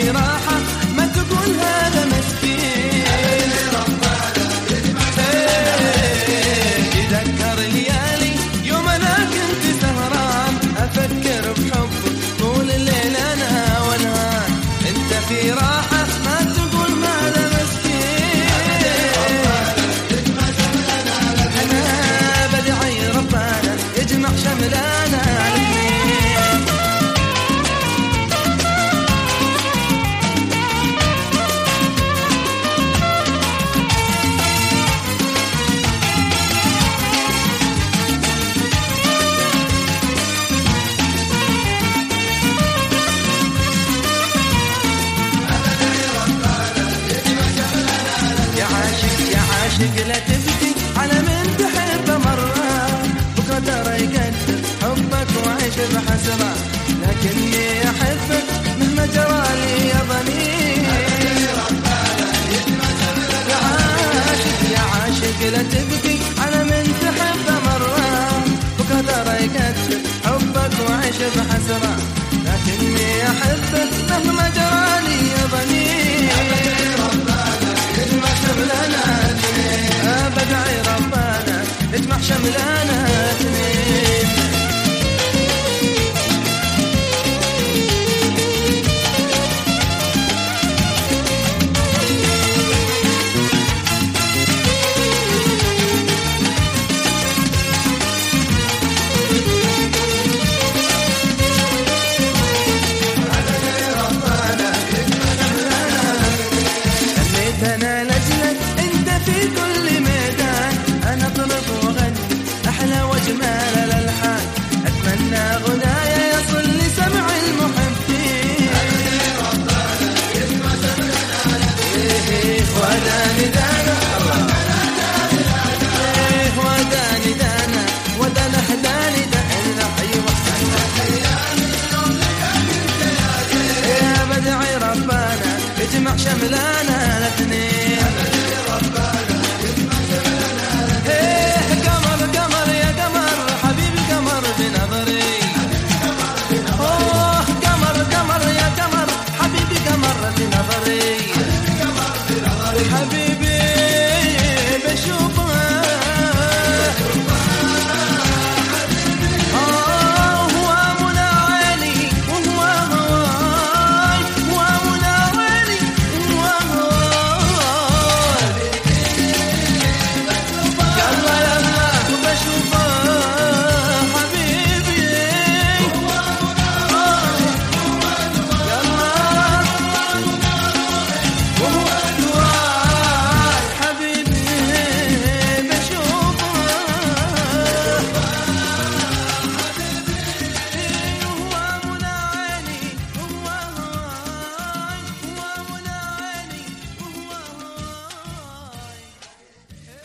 في راحة ما تقول هذا مسكين. تذكر ليالي يوم أنا كنت سهران أفكر بحبك طول الليل أنا ونهار. أنت في راحة ما تقول هذا مسكين. أنا بدعي ربنا يجمع شملنا. عاشق لا تبكي على من تحبه مرة، بكرة ترى يقدر حبك وعيش بحسرة. لكني أحبك مهما جرى لي يا ضنين. يا عاشق لا تبكي على من تحبه مرة، بكرة ترى يقدر حبك وعيش بحسرة. لكني أحبك مهما جرى لي يا ضنين. بدعي ربنا اجمع شملنا اثنين. خليت انا لجلك انت في كل ميدان. أنا أطلب وغني أحلى وأجمل الألحان. أتمنى غنايا يصل لسمع المحبين. وداني دانا وداني دانا ودانا هداني دانا. أيوة يا بدعي ربنا يجمع شملنا الاثنين.